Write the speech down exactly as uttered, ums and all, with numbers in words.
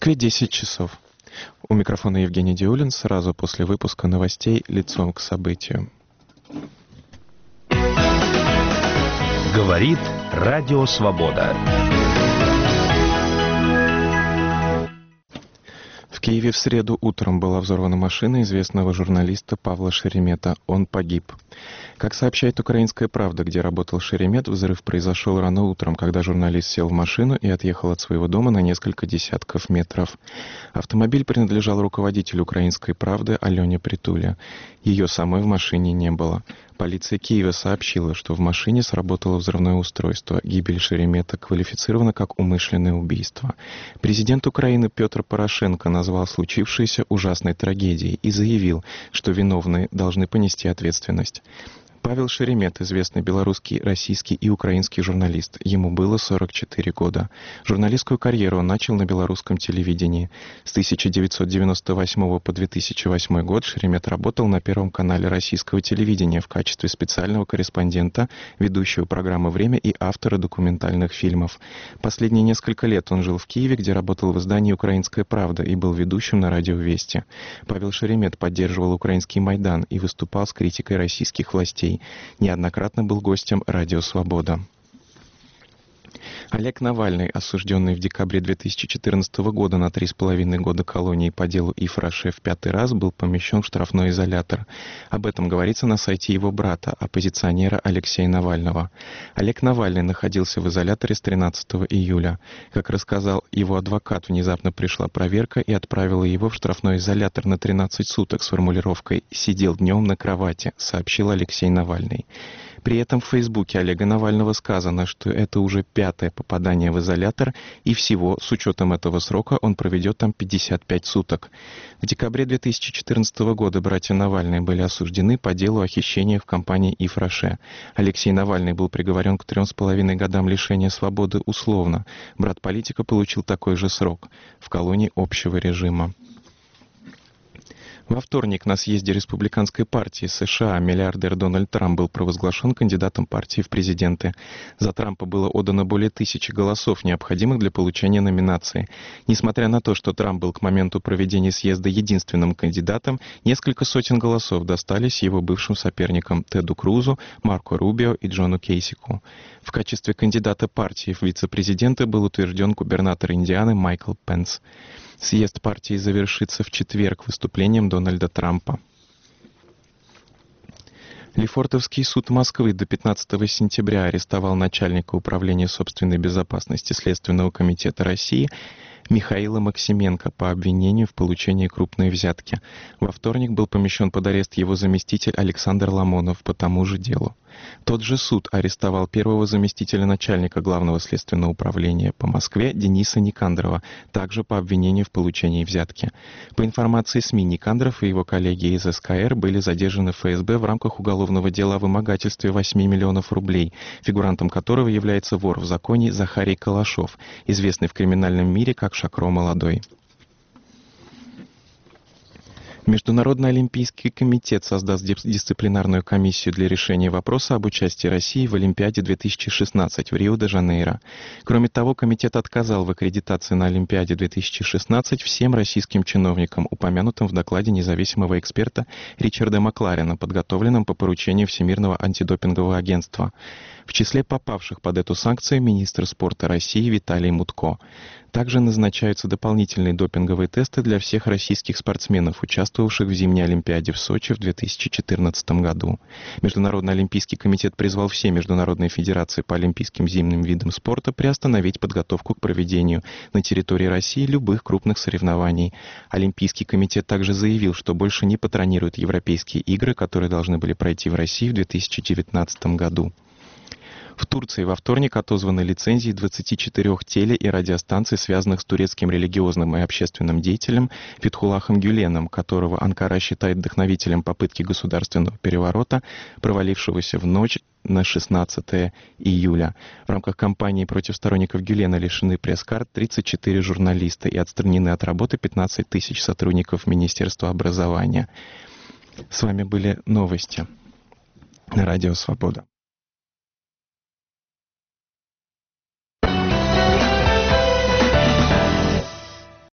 Москве десять часов. У микрофона Евгений Диулин. Сразу после выпуска новостей лицом к событию. Говорит Радио Свобода. В Киеве в среду утром была взорвана машина известного журналиста Павла Шеремета. Он погиб. Как сообщает «Украинская правда», где работал Шеремет, взрыв произошел рано утром, когда журналист сел в машину и отъехал от своего дома на несколько десятков метров. Автомобиль принадлежал руководителю «Украинской правды» Алене Притуле. Ее самой в машине не было. Полиция Киева сообщила, что в машине сработало взрывное устройство. Гибель Шеремета квалифицирована как умышленное убийство. Президент Украины Петр Порошенко назвал случившееся ужасной трагедией и заявил, что виновные должны понести ответственность. Павел Шеремет, известный белорусский, российский и украинский журналист. Ему было сорок четыре года. Журналистскую карьеру он начал на белорусском телевидении. С тысяча девятьсот девяносто восьмого по две тысячи восьмой год Шеремет работал на Первом канале российского телевидения в качестве специального корреспондента, ведущего программы «Время» и автора документальных фильмов. Последние несколько лет он жил в Киеве, где работал в издании «Украинская правда» и был ведущим на радио «Вести». Павел Шеремет поддерживал украинский Майдан и выступал с критикой российских властей. Неоднократно был гостем «Радио Свобода». Олег Навальный, осужденный в декабре две тысячи четырнадцатого года на три с половиной года колонии по делу Yves Rocher в пятый раз, был помещен в штрафной изолятор. Об этом говорится на сайте его брата, оппозиционера Алексея Навального. Олег Навальный находился в изоляторе с тринадцатого июля. Как рассказал его адвокат, внезапно пришла проверка и отправила его в штрафной изолятор на тринадцать суток с формулировкой «сидел днем на кровати», сообщил Алексей Навальный. При этом в Фейсбуке Олега Навального сказано, что это уже пятое попадание в изолятор, и всего, с учетом этого срока, он проведет там пятьдесят пять суток. В декабре две тысячи четырнадцатого года братья Навальные были осуждены по делу о хищении в компании Yves Rocher. Алексей Навальный был приговорен к трем с половиной годам лишения свободы условно. Брат политика получил такой же срок в колонии общего режима. Во вторник на съезде Республиканской партии США миллиардер Дональд Трамп был провозглашен кандидатом партии в президенты. За Трампа было отдано более тысячи голосов, необходимых для получения номинации. Несмотря на то, что Трамп был к моменту проведения съезда единственным кандидатом, несколько сотен голосов достались его бывшим соперникам Теду Крузу, Марко Рубио и Джону Кейсику. В качестве кандидата партии в вице-президенты был утвержден губернатор Индианы Майкл Пенс. Съезд партии завершится в четверг выступлением Дональда Трампа. Лефортовский суд Москвы до пятнадцатого сентября арестовал начальника управления собственной безопасности Следственного комитета России Михаила Максименко по обвинению в получении крупной взятки. Во вторник был помещен под арест его заместитель Александр Ламонов по тому же делу. Тот же суд арестовал первого заместителя начальника Главного следственного управления по Москве Дениса Никандрова, также по обвинению в получении взятки. По информации СМИ, Никандров и его коллеги из эс ка эр были задержаны в эф эс бэ в рамках уголовного дела о вымогательстве восьми миллионов рублей, фигурантом которого является вор в законе Захарий Калашов, известный в криминальном мире как Шакро Молодой. Международный олимпийский комитет создаст дисциплинарную комиссию для решения вопроса об участии России в Олимпиаде две тысячи шестнадцать в Рио-де-Жанейро. Кроме того, комитет отказал в аккредитации на Олимпиаде две тысячи шестнадцать всем российским чиновникам, упомянутым в докладе независимого эксперта Ричарда Макларена, подготовленном по поручению Всемирного антидопингового агентства. В числе попавших под эту санкцию министр спорта России Виталий Мутко. Также назначаются дополнительные допинговые тесты для всех российских спортсменов, участвовавших в зимней Олимпиаде в Сочи в две тысячи четырнадцатом году. Международный олимпийский комитет призвал все международные федерации по олимпийским зимним видам спорта приостановить подготовку к проведению на территории России любых крупных соревнований. Олимпийский комитет также заявил, что больше не патронирует европейские игры, которые должны были пройти в России в две тысячи девятнадцатом году. В Турции во вторник отозваны лицензии двадцати четырёх теле- и радиостанций, связанных с турецким религиозным и общественным деятелем Фетхуллахом Гюленом, которого Анкара считает вдохновителем попытки государственного переворота, провалившегося в ночь на шестнадцатое июля. В рамках кампании против сторонников Гюлена лишены пресс-карт тридцать четыре журналиста и отстранены от работы пятнадцать тысяч сотрудников Министерства образования. С вами были новости на Радио Свобода.